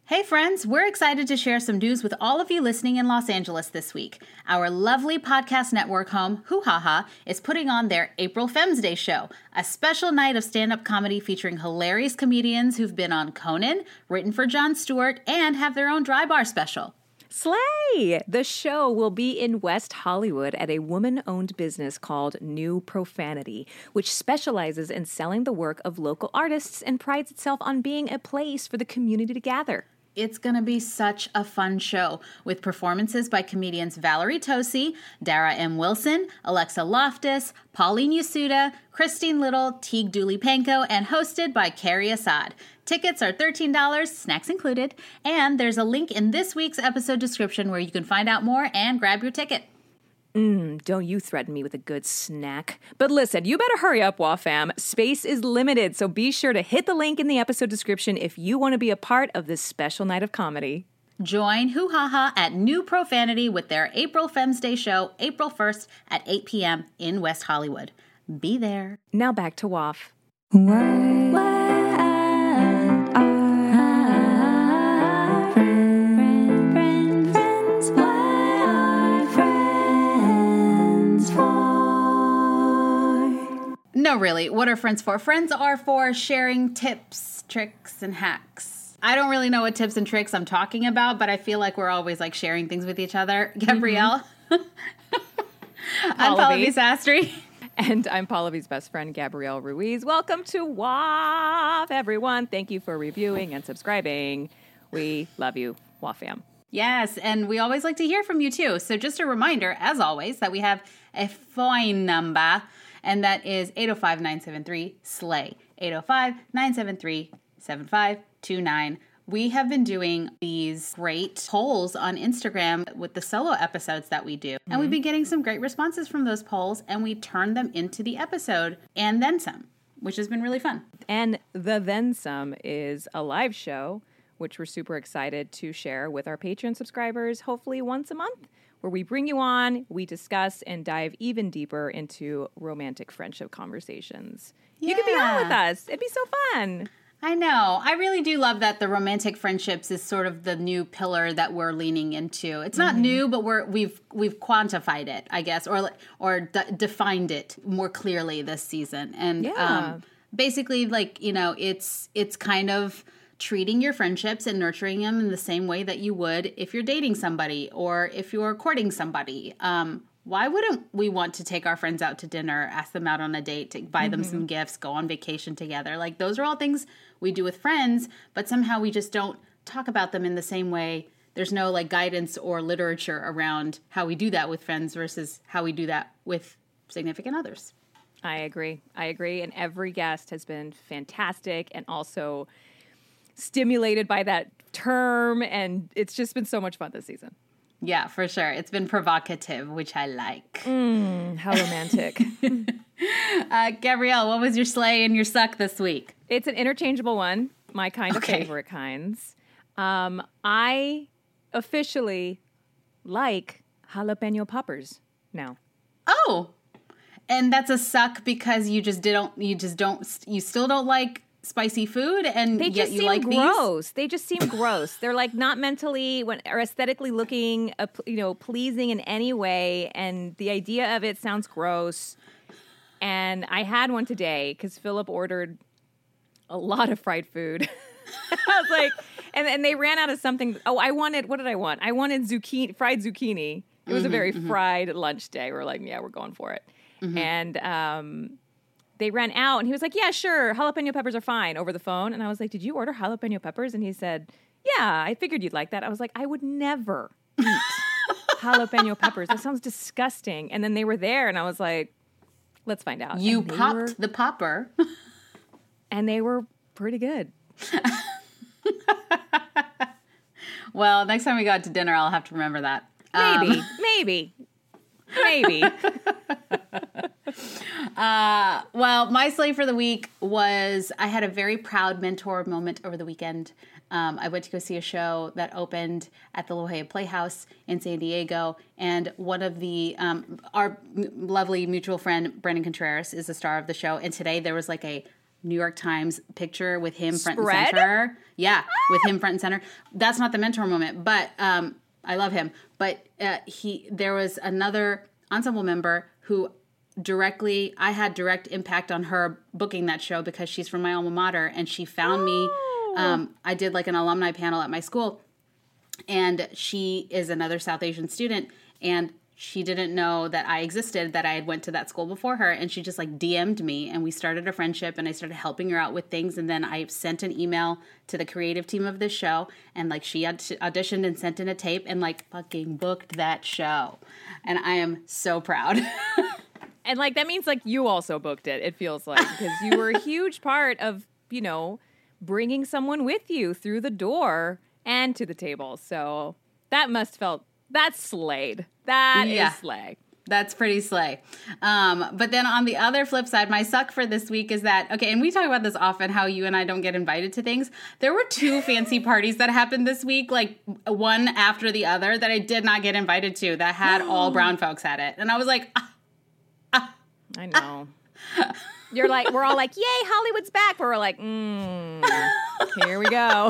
Hey friends, we're excited to share some news with all of you listening in Los Angeles this week. Our lovely podcast network home, Hoo Ha Ha, is putting on their April Femmes Day show, a special night of stand-up comedy featuring hilarious comedians who've been on Conan, written for Jon Stewart, and have their own dry bar special. Slay! The show will be in West Hollywood at a woman-owned business called New Profanity, which specializes in selling the work of local artists and prides itself on being a place for the community to gather. It's going to be such a fun show with performances by comedians Valerie Tosi, Dara M. Wilson, Alexa Loftus, Pauline Yasuda, Christine Little, Teague Dooley-Panko, and hosted by Carrie Assad. Tickets are $13, snacks included, and there's a link in this week's episode description where you can find out more and grab your ticket. Don't you threaten me with a good snack. But listen, you better hurry up, WAFam. Space is limited, so be sure to hit the link in the episode description if you want to be a part of this special night of comedy. Join Hoo Ha Ha at New Profanity with their April Femmes Day show, April 1st at 8 p.m. in West Hollywood. Be there. Now back to WAF. No, really. What are friends for? Friends are for sharing tips, tricks, and hacks. I don't really know what tips and tricks I'm talking about, but I feel like we're always like sharing things with each other. Gabrielle. I'm Pallavi Sastry. And I'm Pallavi's best friend, Gabrielle Ruiz. Welcome to WAF, everyone. Thank you for reviewing and subscribing. We love you, WAF fam. Yes, and we always like to hear from you too. So just a reminder, as always, that we have a phone number, and that is 805-973-SLAY, 805-973-7529. We have been doing these great polls on Instagram with the solo episodes that we do. And we've been getting some great responses from those polls, and we turned them into the episode and then some, which has been really fun. And the Then Some is a live show, which we're super excited to share with our Patreon subscribers, hopefully once a month, where we bring you on, we discuss and dive even deeper into romantic friendship conversations. Yeah. You could be on with us. It'd be so fun. I know. I really do love that the romantic friendships is sort of the new pillar that we're leaning into. It's not new, but we've quantified it, I guess, or defined it more clearly this season. And basically, like, you know, it's kind of treating your friendships and nurturing them in the same way that you would if you're dating somebody or if you're courting somebody. Why wouldn't we want to take our friends out to dinner, ask them out on a date, to buy them some gifts, go on vacation together? Like, those are all things we do with friends, but somehow we just don't talk about them in the same way. There's no like guidance or literature around how we do that with friends versus how we do that with significant others. I agree. And every guest has been fantastic and also stimulated by that term, and it's just been so much fun this season. Yeah, for sure. It's been provocative, which I like. How romantic. Gabrielle, what was your slay and your suck this week? It's an interchangeable one, my kind of favorite kinds. I officially like jalapeno poppers now. Oh, and that's a suck because you still don't like spicy food, and they yet just you seem like gross. these? They just seem gross. They're like not mentally or aesthetically looking, pleasing in any way. And the idea of it sounds gross. And I had one today because Philip ordered a lot of fried food. I was like, and they ran out of something. Oh, what did I want? I wanted fried zucchini. It was a very fried lunch day. We're like, yeah, we're going for it. And they ran out, and he was like, yeah, sure, jalapeno peppers are fine over the phone. And I was like, did you order jalapeno peppers? And he said, yeah, I figured you'd like that. I was like, I would never eat jalapeno peppers. That sounds disgusting. And then they were there, and I was like, let's find out. You popped the popper. And they were pretty good. Well, next time we go out to dinner, I'll have to remember that. Maybe. Well, my slay for the week was I had a very proud mentor moment over the weekend. I went to go see a show that opened at the La Jolla Playhouse in San Diego, and one of the our lovely mutual friend Brendan Contreras is the star of the show. And today there was like a New York Times picture with him front Spread? and center. Yeah, with him front and center. That's not the mentor moment, but I love him. But there was another ensemble member who I had direct impact on her booking that show because she's from my alma mater, and she found me. I did like an alumni panel at my school, and she is another South Asian student, and she didn't know that I existed, that I had went to that school before her, and she just like DM'd me, and we started a friendship, and I started helping her out with things, and then I sent an email to the creative team of this show, and like she auditioned and sent in a tape and like fucking booked that show, and I am so proud. And like that means like you also booked it, it feels like, because you were a huge part of, you know, bringing someone with you through the door and to the table. So that that's slayed. That is slay. That's pretty slay. But then on the other flip side, my suck for this week is that, okay, and we talk about this often, how you and I don't get invited to things. There were 2 fancy parties that happened this week, like one after the other, that I did not get invited to, that had all brown folks at it. And I was like, I know. You're like, we're all like, yay, Hollywood's back. But we're like, here we go.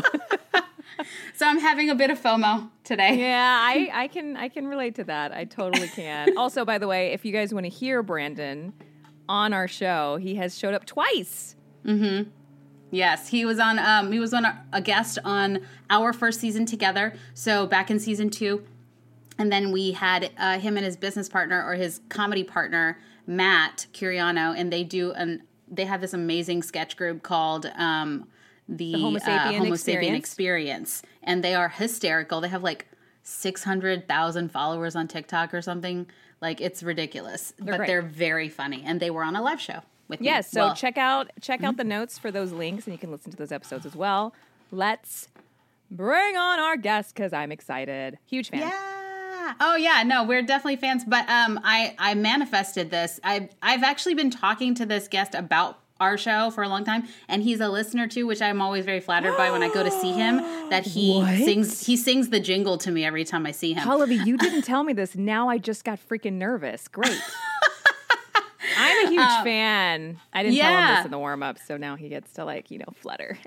So I'm having a bit of FOMO today. Yeah, I can relate to that. I totally can. Also, by the way, if you guys want to hear Brandon on our show, he has showed up twice. Mm-hmm. Yes, he was on a guest on our first season together. So back in season 2, and then we had him and his business partner, or his comedy partner, Matt Curiano, and they have this amazing sketch group called the Homo Sapien Experience, and they are hysterical. They have like 600,000 followers on TikTok or something. Like, it's ridiculous, but they're very funny, and they were on a live show with me. Yes, so check out the notes for those links, and you can listen to those episodes as well. Let's bring on our guest, because I'm excited. Huge fan. Yeah. Oh yeah, no, we're definitely fans. But I manifested this. I've actually been talking to this guest about our show for a long time, and he's a listener too, which I'm always very flattered by when I go to see him. That he sings the jingle to me every time I see him. Pallavi, you didn't tell me this. Now I just got freaking nervous. Great. I'm a huge fan. I didn't tell him this in the warm up, so now he gets to flutter.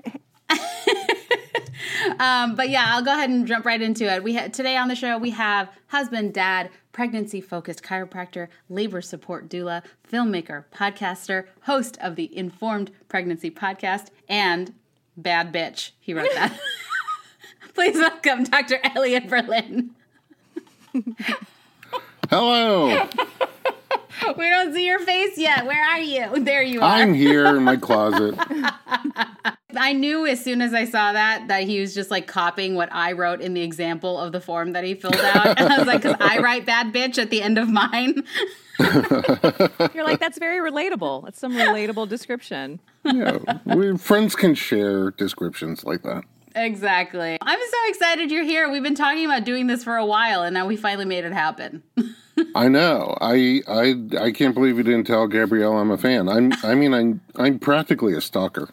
But yeah, I'll go ahead and jump right into it. Today on the show, we have husband, dad, pregnancy-focused chiropractor, labor support doula, filmmaker, podcaster, host of the Informed Pregnancy Podcast, and bad bitch. He wrote that. Please welcome Dr. Elliot Berlin. Hello. We don't see your face yet. Where are you? There you are. I'm here in my closet. I knew as soon as I saw that he was just copying what I wrote in the example of the form that he filled out. And I was like, because I write bad bitch at the end of mine. You're like, that's very relatable. That's some relatable description. Yeah, friends can share descriptions like that. Exactly. I'm so excited you're here. We've been talking about doing this for a while, and now we finally made it happen. I know. I can't believe you didn't tell Gabrielle I'm a fan. I'm practically a stalker.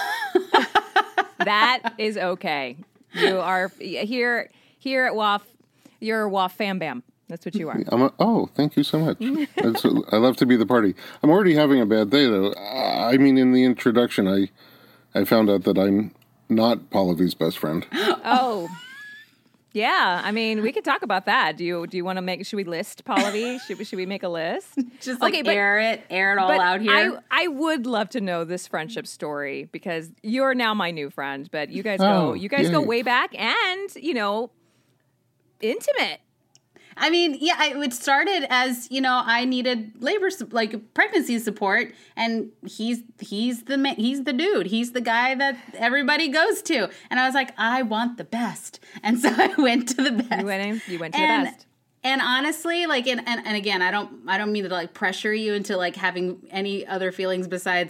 That is okay. You are here at WAF. You're a WAF fam bam. That's what you are. Thank you so much. I love to be the party. I'm already having a bad day though. In the introduction, I found out that I'm not Pallavi's best friend. Oh. Yeah, we could talk about that. Do you want to should we list Pallavi? Should we make a list? Just air it all out here. I would love to know this friendship story because you're now my new friend, but you guys go way back and, intimate. It started as, I needed pregnancy support, and he's the dude. He's the guy that everybody goes to. And I was like, I want the best. And so I went to the best. You went to the best. And honestly, and again, I don't mean to pressure you into having any other feelings besides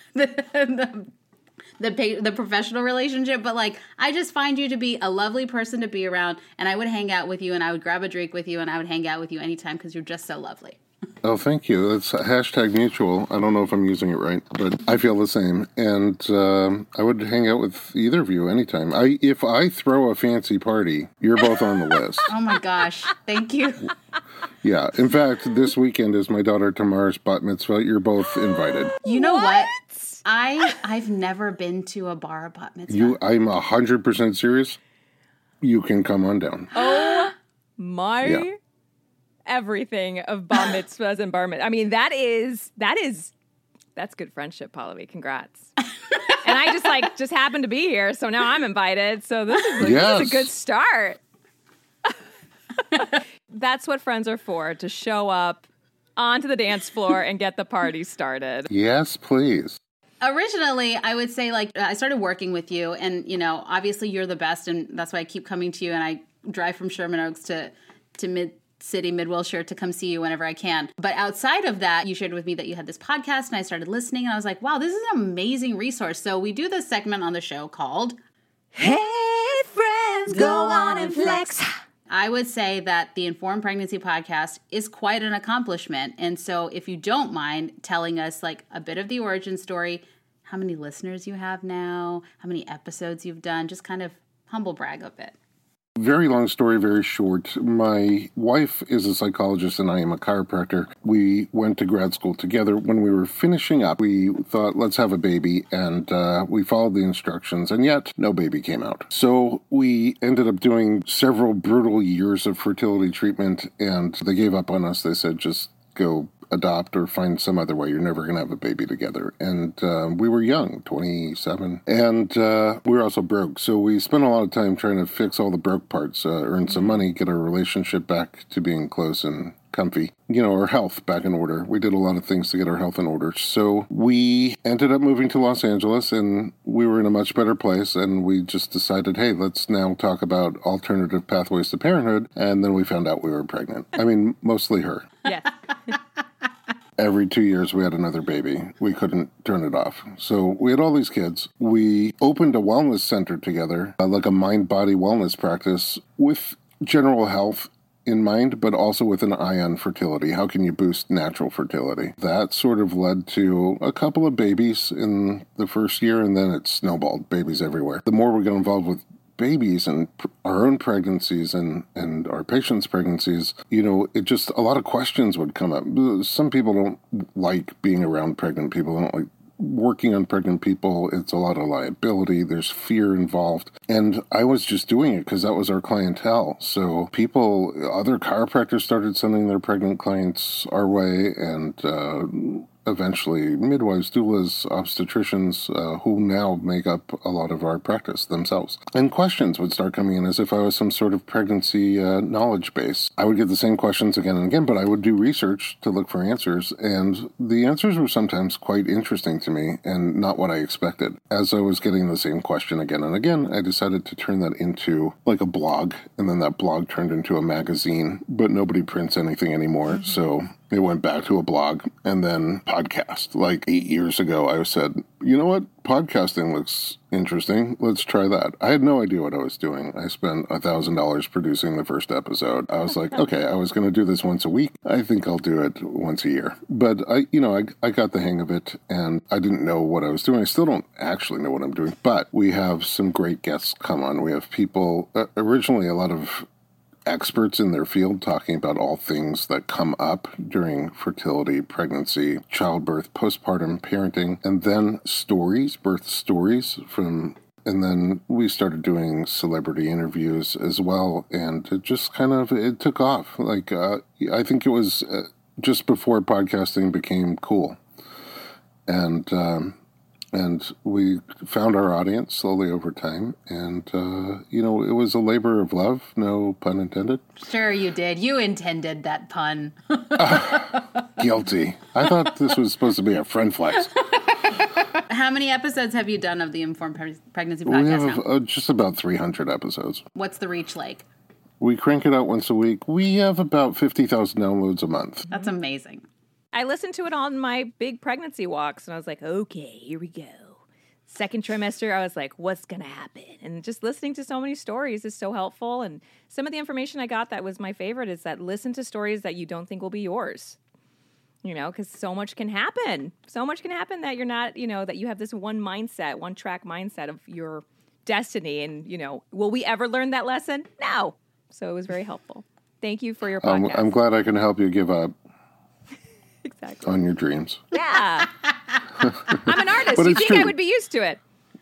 the professional relationship, but I just find you to be a lovely person to be around, and I would hang out with you, and I would grab a drink with you, and I would hang out with you anytime because you're just so lovely. Oh, thank you. That's #mutual. I don't know if I'm using it right, but I feel the same, and I would hang out with either of you anytime. If I throw a fancy party, you're both on the list. Oh my gosh, thank you. Yeah, in fact, this weekend is my daughter Tamar's bat mitzvah. You're both invited. You know what? I've never been to a bar bat mitzvah. I'm 100% serious. You can come on down. Oh my everything of bar mitzvahs and bar mitzvahs. I mean, that's good friendship, Pallavi. Congrats. And I just happened to be here, so now I'm invited. So this is a good start. That's what friends are for, to show up onto the dance floor and get the party started. Yes, please. Originally, I would say, I started working with you, and, obviously you're the best, and that's why I keep coming to you, and I drive from Sherman Oaks to Mid-City, Mid-Wilshire to come see you whenever I can. But outside of that, you shared with me that you had this podcast, and I started listening, and I was like, wow, this is an amazing resource. So we do this segment on the show called Hey Friends, Go On and Flex. I would say that the Informed Pregnancy podcast is quite an accomplishment. And so if you don't mind telling us a bit of the origin story, how many listeners you have now, how many episodes you've done, just kind of humble brag a bit. Very long story, very short. My wife is a psychologist and I am a chiropractor. We went to grad school together. When we were finishing up, we thought, let's have a baby, and we followed the instructions, and yet no baby came out. So we ended up doing several brutal years of fertility treatment, and they gave up on us. They said, just go adopt or find some other way. You're never going to have a baby together. And we were young, 27. And we were also broke. So we spent a lot of time trying to fix all the broke parts, earn some money, get our relationship back to being close and comfy, our health back in order. We did a lot of things to get our health in order. So we ended up moving to Los Angeles, and we were in a much better place. And we just decided, hey, let's now talk about alternative pathways to parenthood. And then we found out we were pregnant. I mean, mostly her. Yes. Every 2 years, we had another baby. We couldn't turn it off. So we had all these kids. We opened a wellness center together, like a mind-body wellness practice with general health in mind, but also with an eye on fertility. How can you boost natural fertility? That sort of led to a couple of babies in the first year, and then it snowballed, babies everywhere. The more we got involved with babies and our own pregnancies and our patients' pregnancies, it just, a lot of questions would come up. Some people don't like being around pregnant people. They don't like working on pregnant people. It's a lot of liability. There's fear involved. And I was just doing it because that was our clientele. So other chiropractors started sending their pregnant clients our way, and eventually midwives, doulas, obstetricians, who now make up a lot of our practice themselves. And questions would start coming in as if I was some sort of pregnancy knowledge base. I would get the same questions again and again, but I would do research to look for answers, and the answers were sometimes quite interesting to me and not what I expected. As I was getting the same question again and again, I decided to turn that into like a blog, and then that blog turned into a magazine, but nobody prints anything anymore, so it went back to a blog and then podcast. Like 8 years ago, I said, you know what? Podcasting looks interesting. Let's try that. I had no idea what I was doing. I spent $1,000 producing the first episode. I was like, okay, I was going to do this once a week. I think I'll do it once a year. But I got the hang of it, and I didn't know what I was doing. I still don't actually know what I'm doing, but we have some great guests come on. We have people, originally a lot of experts in their field talking about all things that come up during fertility, pregnancy, childbirth, postpartum, parenting, and then birth stories and then we started doing celebrity interviews as well, and it just it took off. I think it was just before podcasting became cool. And we found our audience slowly over time. And, it was a labor of love, no pun intended. Sure you did. You intended that pun. Guilty. I thought this was supposed to be a friend flex. How many episodes have you done of the Informed Pregnancy podcast We have now? Just about 300 episodes. What's the reach like? We crank it out once a week. We have about 50,000 downloads a month. That's amazing. I listened to it on my big pregnancy walks, and I was like, okay, here we go. Second trimester, I was like, what's going to happen? And just listening to so many stories is so helpful. And some of the information I got that was my favorite is that listen to stories that you don't think will be yours. Because so much can happen. So much can happen that you're not, that you have this one track mindset of your destiny. And, will we ever learn that lesson? No. So it was very helpful. Thank you for your podcast. I'm glad I can help you give up. Exactly. On your dreams. Yeah. I'm an artist. But You it's think true. I would be used to it?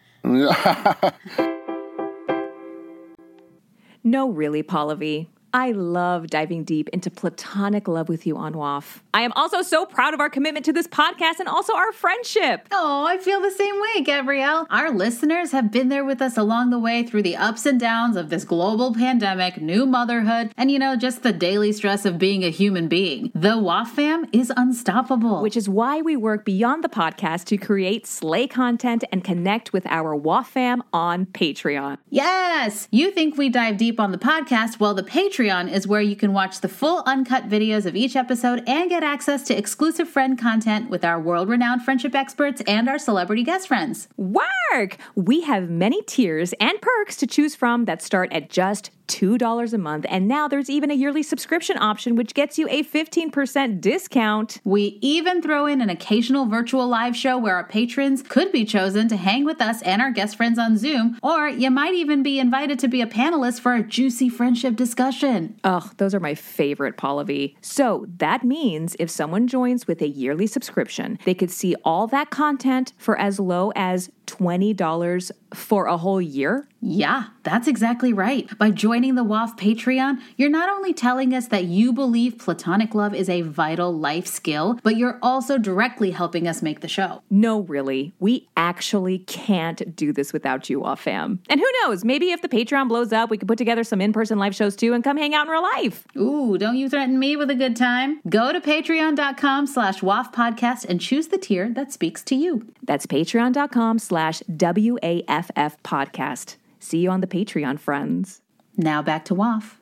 No, really, Paula V. I love diving deep into platonic love with you on WAF. I am also so proud of our commitment to this podcast and also our friendship. Oh, I feel the same way, Gabrielle. Our listeners have been there with us along the way through the ups and downs of this global pandemic, new motherhood, and, just the daily stress of being a human being. The WAF fam is unstoppable. Which is why we work beyond the podcast to create slay content and connect with our WAF fam on Patreon. Yes! You think we dive deep on the podcast? Well, the Patreon is where you can watch the full uncut videos of each episode and get access to exclusive friend content with our world-renowned friendship experts and our celebrity guest friends. Work! We have many tiers and perks to choose from that start at just $2 a month, and now there's even a yearly subscription option which gets you a 15% discount. We even throw in an occasional virtual live show where our patrons could be chosen to hang with us and our guest friends on Zoom, or you might even be invited to be a panelist for a juicy friendship discussion. Oh, those are my favorite, Paula V. So that means if someone joins with a yearly subscription, they could see all that content for as low as $20 for a whole year? Yeah, that's exactly right. By joining the WAF Patreon, you're not only telling us that you believe platonic love is a vital life skill, but you're also directly helping us make the show. No, really. We actually can't do this without you, WAF fam. And who knows, maybe if the Patreon blows up, we could put together some in-person live shows too and come hang out in real life. Ooh, don't you threaten me with a good time. Go to patreon.com/WAF podcast and choose the tier that speaks to you. That's patreon.com/WAFF podcast. See you on the Patreon, friends. Now back to WAF.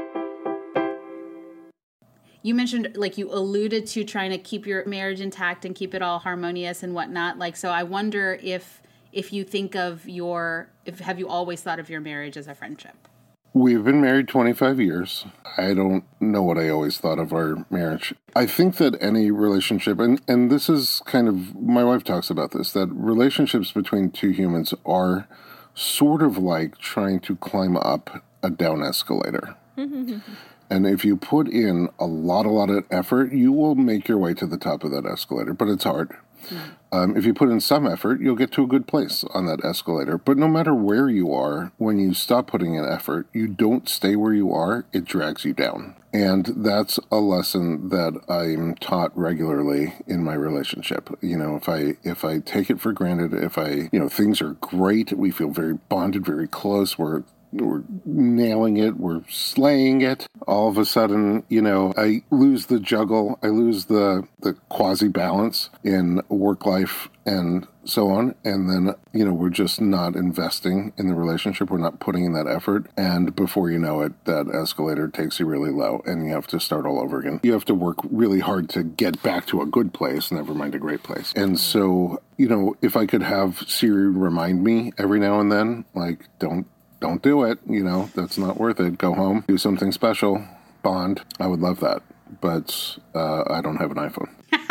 You mentioned, you alluded to trying to keep your marriage intact and keep it all harmonious and whatnot. So I wonder if you think of have you always thought of your marriage as a friendship? We've been married 25 years. I don't know what I always thought of our marriage. I think that any relationship, and this is kind of, my wife talks about this, that relationships between two humans are sort of like trying to climb up a down escalator. And if you put in a lot of effort, you will make your way to the top of that escalator, but it's hard. If you put in some effort, you'll get to a good place on that escalator. But no matter where you are, when you stop putting in effort, you don't stay where you are, it drags you down. And that's a lesson that I'm taught regularly in my relationship. If I take it for granted, if things are great, we feel very bonded, very close, we're nailing it, we're slaying it. All of a sudden, I lose the juggle, I lose the quasi-balance in work life and so on. And then, we're just not investing in the relationship. We're not putting in that effort. And before you know it, that escalator takes you really low and you have to start all over again. You have to work really hard to get back to a good place, never mind a great place. And so, if I could have Siri remind me every now and then, don't do it, that's not worth it. Go home, do something special, bond. I would love that. But I don't have an iPhone.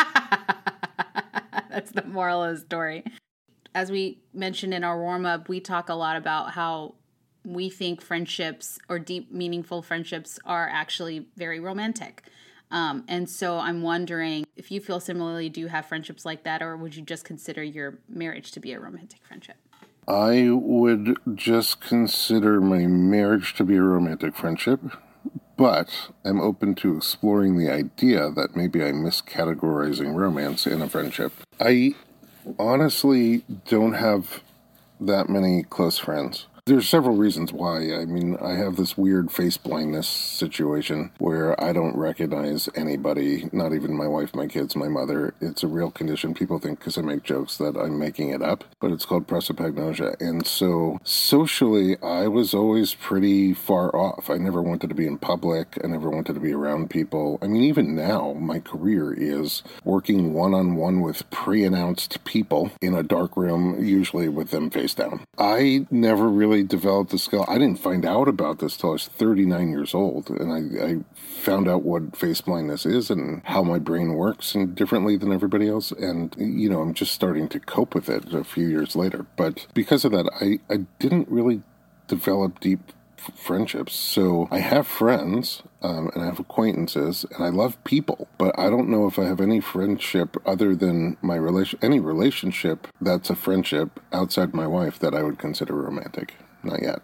That's the moral of the story. As we mentioned in our warm-up, we talk a lot about how we think friendships or deep, meaningful friendships are actually very romantic. And so I'm wondering if you feel similarly, do you have friendships like that, or would you just consider your marriage to be a romantic friendship? I would just consider my marriage to be a romantic friendship, but I'm open to exploring the idea that maybe I'm miscategorizing romance in a friendship. I honestly don't have that many close friends. There's several reasons why. I have this weird face blindness situation where I don't recognize anybody, not even my wife, my kids, my mother. It's a real condition. People think because I make jokes that I'm making it up, but it's called prosopagnosia. And so socially, I was always pretty far off. I never wanted to be in public. I never wanted to be around people. Even now, my career is working one-on-one with pre-announced people in a dark room, usually with them face down. I never really developed the skill. I didn't find out about this till I was 39 years old, and I found out what face blindness is and how my brain works and differently than everybody else, and I'm just starting to cope with it a few years later. But because of that, I didn't really develop deep friendships. So I have friends, and I have acquaintances, and I love people, but I don't know if I have any friendship other than any relationship that's a friendship outside my wife that I would consider romantic. Not yet.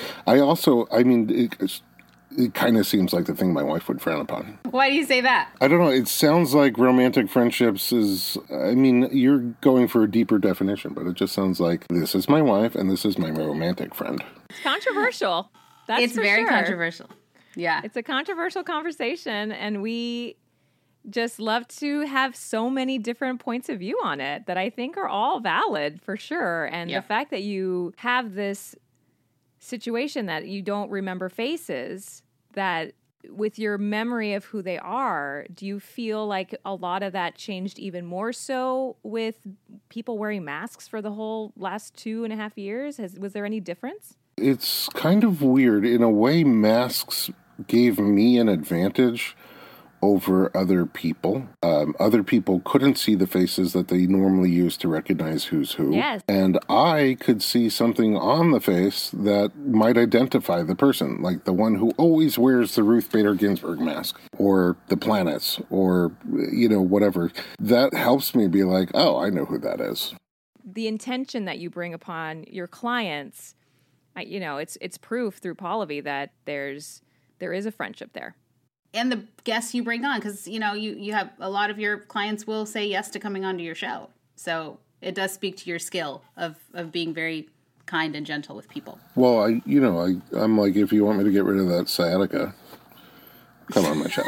It kind of seems like the thing my wife would frown upon. Why do you say that? I don't know. It sounds like romantic friendships you're going for a deeper definition, but it just sounds like this is my wife and this is my romantic friend. It's controversial. It's very controversial. Yeah. It's a controversial conversation, and we just love to have so many different points of view on it that I think are all valid for sure. And the fact that you have this situation that you don't remember faces, that with your memory of who they are, do you feel like a lot of that changed even more so with people wearing masks for the whole last 2.5 years? Was there any difference? It's kind of weird. In a way, masks gave me an advantage over other people. Other people couldn't see the faces that they normally use to recognize who's who. Yes. And I could see something on the face that might identify the person, like the one who always wears the Ruth Bader Ginsburg mask, or the planets, or, whatever. That helps me be like, oh, I know who that is. The intention that you bring upon your clients, it's proof through Polly that there is a friendship there. And the guests you bring on, because, you have a lot of your clients will say yes to coming onto your show. So it does speak to your skill of being very kind and gentle with people. Well, I'm like, if you want me to get rid of that sciatica, come on my show.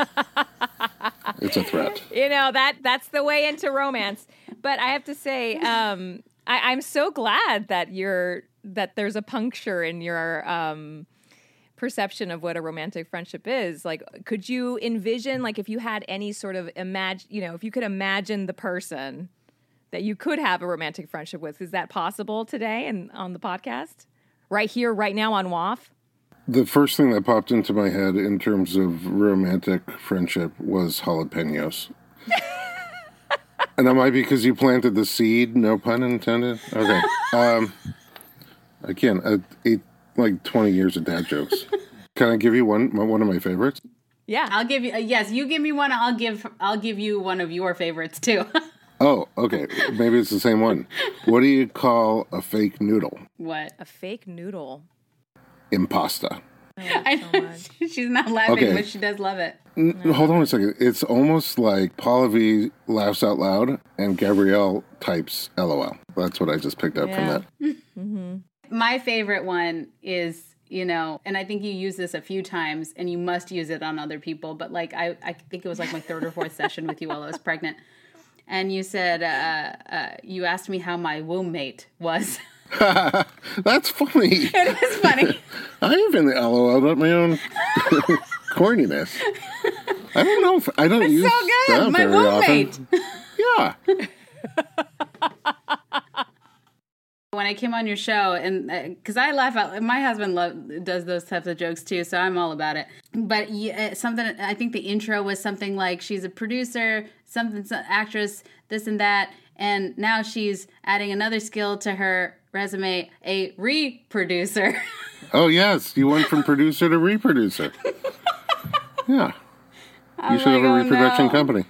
It's a threat. That's the way into romance. But I have to say, I'm so glad that there's a puncture in your perception of what a romantic friendship is. Like, could you envision, like, if you had any sort of if you could imagine the person that you could have a romantic friendship with, is that possible today and on the podcast? Right here, right now on WAF? The first thing that popped into my head in terms of romantic friendship was jalapenos. And that might be because you planted the seed, no pun intended. Okay. Again, like 20 years of dad jokes. Can I give you one of my favorites? Yeah. I'll give you, yes, you give me one. I'll give you one of your favorites too. Oh, okay. Maybe it's the same one. What do you call a fake noodle? What? A fake noodle? Impasta. I know. She's not laughing, but she does love it. Hold on a second. It's almost like Polly laughs out loud and Gabrielle types LOL. That's what I just picked up from that. Mm-hmm. My favorite one is, and I think you use this a few times and you must use it on other people, but like I think it was like my third or fourth session with you while I was pregnant. And you said, you asked me how my womb mate was. That's funny. It is funny. I even LOL'd at my own corniness. I don't know if I don't it's use so good. that My very womb often. mate. Yeah. When I came on your show, and because I laugh out, my husband does those types of jokes too, so I'm all about it. But something, I think the intro was something like she's a producer, some actress, this and that, and now she's adding another skill to her resume, a reproducer. Oh yes, you went from producer to reproducer. Yeah, you should have a reproduction company.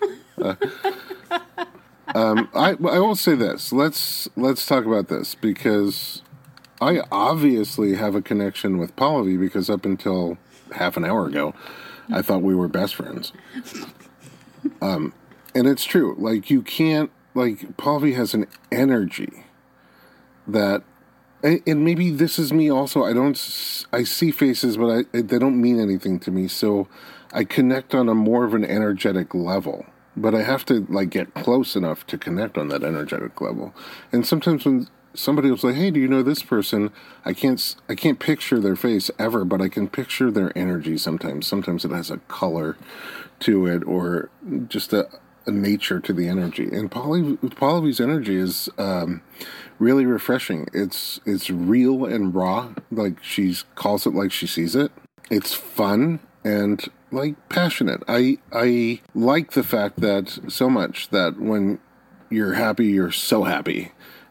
I will say this. Let's talk about this, because I obviously have a connection with Polly, because up until half an hour ago, I thought we were best friends. And it's true. Like, you can't, like, Polly has an energy that, and maybe this is me also. I see faces, but they don't mean anything to me. So I connect on a more of an energetic level. But I have to, like, get close enough to connect on that energetic level. And sometimes when somebody will say, hey, do you know this person? I can't picture their face ever, but I can picture their energy sometimes. Sometimes it has a color to it, or just a nature to the energy. And Polly's energy is really refreshing. It's real and raw. Like, she calls it like she sees it. It's fun and, like, passionate. I like the fact that so much that when you're happy, you're so happy.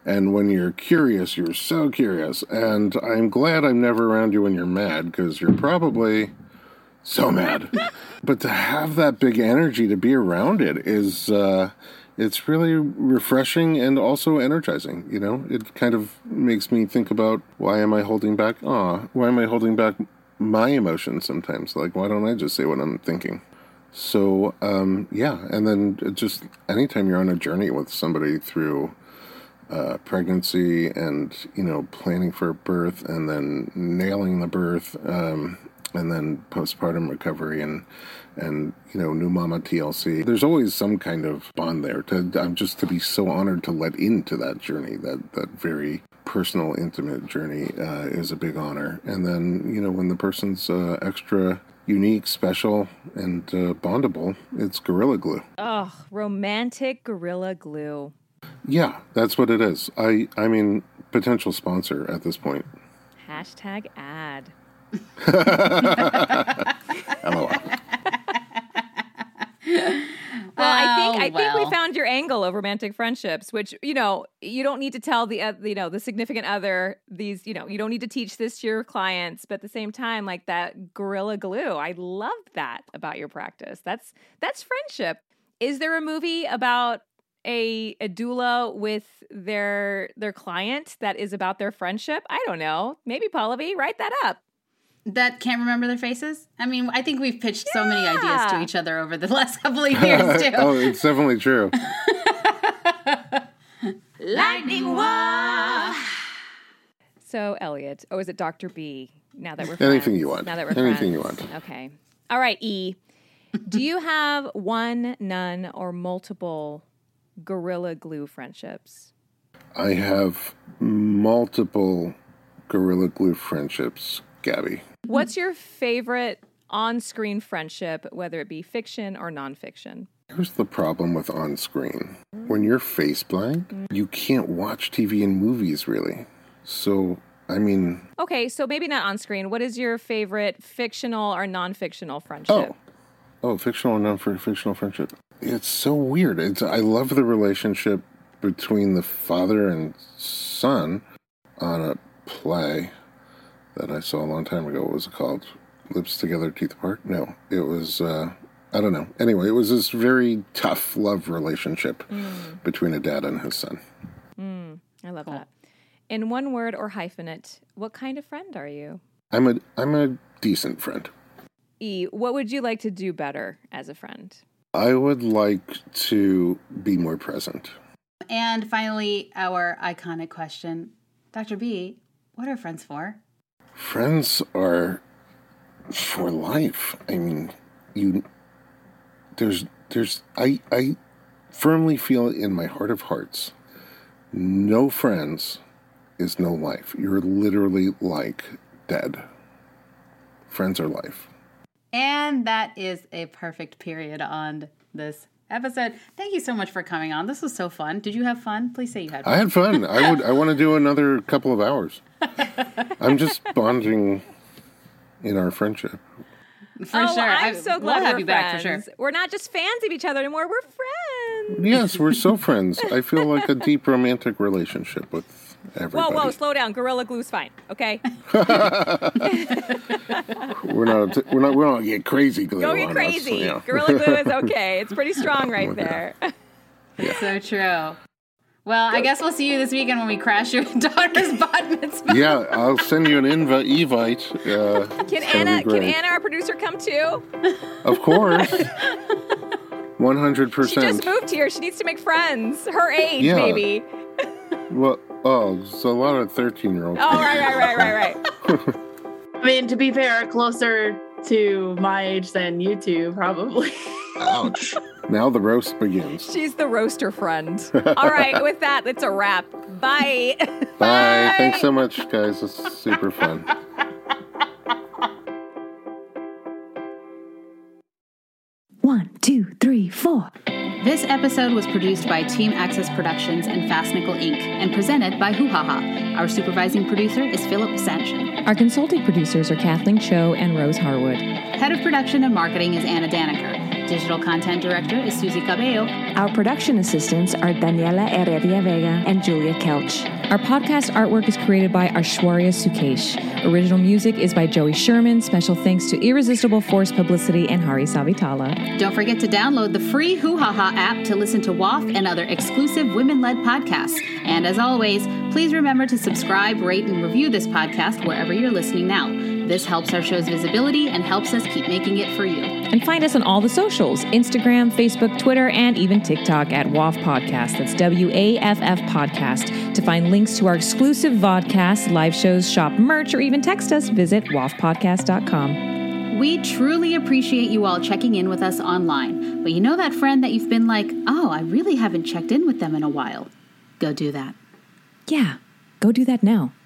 And when you're curious, you're so curious. And I'm glad I'm never around you when you're mad, because you're probably so mad. But to have that big energy to be around it is, it's really refreshing and also energizing. You know, it kind of makes me think about, why am I holding back? Why am I holding back my emotions sometimes? Like, why don't I just say what I'm thinking? So, yeah. And then just anytime you're on a journey with somebody through pregnancy and, you know, planning for birth and then nailing the birth, and then postpartum recovery and you know, new mama TLC. There's always some kind of bond there. I'm just to be so honored to let into that journey, that very personal, intimate journey is a big honor. And then, you know, when the person's extra unique, special, and bondable, it's Gorilla Glue. Oh, romantic Gorilla Glue. Yeah, that's what it is. I mean, potential sponsor at this point. Hashtag ad. LOL. Well, I think we found your angle of romantic friendships, which, you know, you don't need to tell the significant other these, you know, you don't need to teach this to your clients, but at the same time, like that Gorilla Glue, I love that about your practice. That's friendship. Is there a movie about a doula with their client that is about their friendship? I don't know. Maybe Pallavi, write that up. That can't remember their faces? I mean, I think we've pitched so many ideas to each other over the last couple of years, too. Oh, it's definitely true. Lightning Wah! So, Elliot, is it Dr. B, now that we're friends? Anything you want. Now that we're Anything friends. you want. Okay. All right, E. Do you have one, none, or multiple Gorilla Glue friendships? I have multiple Gorilla Glue friendships, Gabby. What's your favorite on-screen friendship, whether it be fiction or nonfiction? Here's the problem with on-screen. When you're face blank, you can't watch TV and movies, really. So, I mean... Okay, so maybe not on-screen. What is your favorite fictional or non-fictional friendship? Oh, fictional or non-fictional friendship. It's so weird. I love the relationship between the father and son on a play that I saw a long time ago. What was it called? Lips Together, Teeth Apart? No, it was, I don't know. Anyway, it was this very tough love relationship between a dad and his son. I love that. In one word or hyphenate, what kind of friend are you? I'm a decent friend. E, what would you like to do better as a friend? I would like to be more present. And finally, our iconic question. Dr. B, what are friends for? Friends are for life. I mean, I firmly feel in my heart of hearts, no friends is no life. You're literally like dead. Friends are life. And that is a perfect period on this episode. Thank you so much for coming on. This was so fun. Did you have fun? Please say you had fun. I had fun. I want to do another couple of hours. I'm just bonding in our friendship. For sure. I'm so glad we'll have we're you friends. back for sure. We're not just fans of each other anymore. We're friends. Yes, we're so friends. I feel like a deep romantic relationship with everybody. Whoa, slow down. Gorilla Glue's fine, okay? We're not get crazy glue. Go get on crazy. Us, yeah. Gorilla Glue is okay. It's pretty strong right there. Yeah. So true. Well, I guess we'll see you this weekend when we crash your daughter's bat mitzvah. Yeah, I'll send you an Evite. Can Anna, our producer, come too? Of course. 100%. She just moved here. She needs to make friends. Her age, maybe. Well, it's a lot of 13-year-olds. Oh, right. I mean, to be fair, closer to my age than you two, probably. Ouch. Now the roast begins. She's the roaster friend. All right, with that, it's a wrap. Bye. Bye. Thanks so much, guys. It's super fun. One, two, three, four. This episode was produced by Team Access Productions and Fast Nickel Inc. and presented by Hoo Ha Ha. Our supervising producer is Philip Sanchin. Our consulting producers are Kathleen Cho and Rose Harwood. Head of production and marketing is Anna Daniker. digital content director is Susie Cabello. Our production assistants are Daniela Heredia Vega and Julia Kelch. Our podcast artwork is created by Aishwarya Sukesh. Original music is by Joey Sherman. Special thanks to Irresistible Force Publicity and Hari Savitala. Don't forget to download the free Hoo Ha Ha app to listen to WAF and other exclusive women-led podcasts. And as always, please remember to subscribe, rate, and review this podcast wherever you're listening now. This helps our show's visibility and helps us keep making it for you. And find us on all the socials, Instagram, Facebook, Twitter, and even TikTok at WAF Podcast. That's WAFF Podcast. To find links to our exclusive vodcasts, live shows, shop merch, or even text us, visit wafpodcast.com. We truly appreciate you all checking in with us online. But you know that friend that you've been like, oh, I really haven't checked in with them in a while? Go do that. Yeah, go do that now.